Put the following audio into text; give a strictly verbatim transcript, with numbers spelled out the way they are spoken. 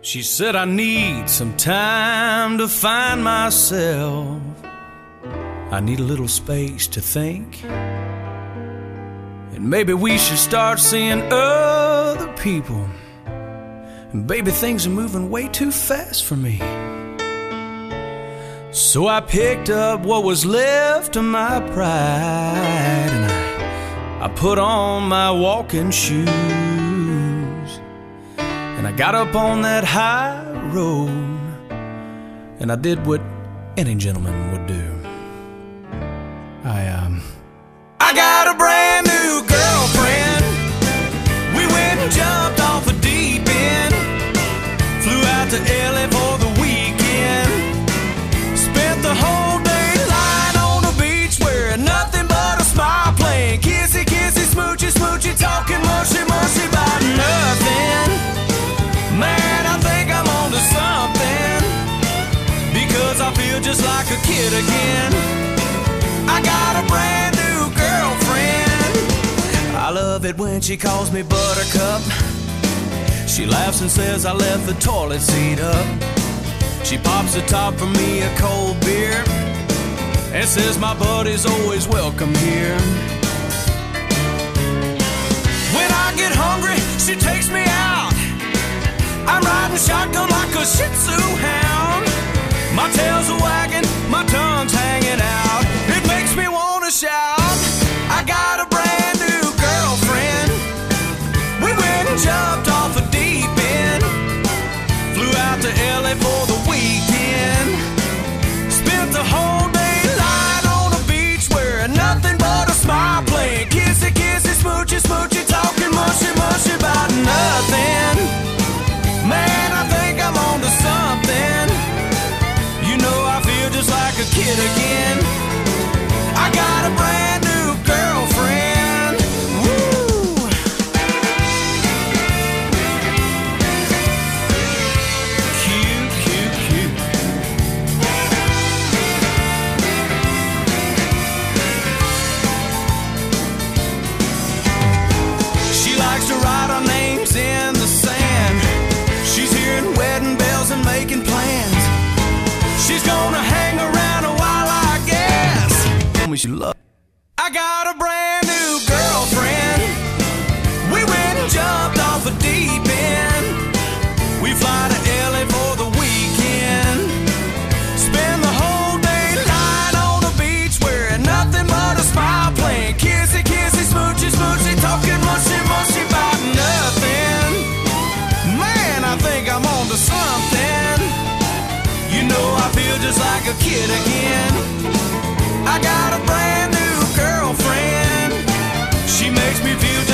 She said I need some time to find myself. I need a little space to think. And maybe we should start seeing other people. And baby, things are moving way too fast for me. So I picked up what was left of my pride, and I, I put on my walking shoes, and I got up on that high road, and I did what any gentleman would do. I, um... I got a brand new girlfriend. We went and jumped off a deep end. Flew out to L A for the weekend. Spent the whole day lying on the beach, wearing nothing but a smile, playing kissy, kissy, smoochy, smoochy, talking mushy, mushy about nothing. Man, I think I'm on to something, because I feel just like a kid again. I got a brand new girlfriend. I love it when she calls me Buttercup. She laughs and says I left the toilet seat up. She pops the top for me a cold beer and says my buddy's always welcome here. When I get hungry, she takes me out. I'm riding shotgun like a Shih Tzu hound. My tail's a wagging, my tongue's hanging out. It makes me want to shout. I got a brand new girlfriend. We went and jumped off a deep end. Flew out to L A for the weekend. Spent the whole day lying on the beach, wearing nothing but a smile, playing kissy, kissy, smoochy, smoochy, talking mushy, mushy about nothing. Man, I think I'm on to something. You know I feel just like a kid again. I got a brand new girlfriend. Woo! Cute, cute, cute. She likes to write our names in the sand. She's hearing wedding bells and making plans. She's gonna hang around a while, I guess. Tell me she love. I got a brand new girlfriend. We went and jumped off a deep end. We fly to L A for the weekend. Spend the whole day lying on the beach, wearing nothing but a smile, playing kissy, kissy, smoochy, smoochy, talking mushy, mushy about nothing. Man, I think I'm on to something. You know I feel just like a kid again. I got a brand new girlfriend. She makes me feel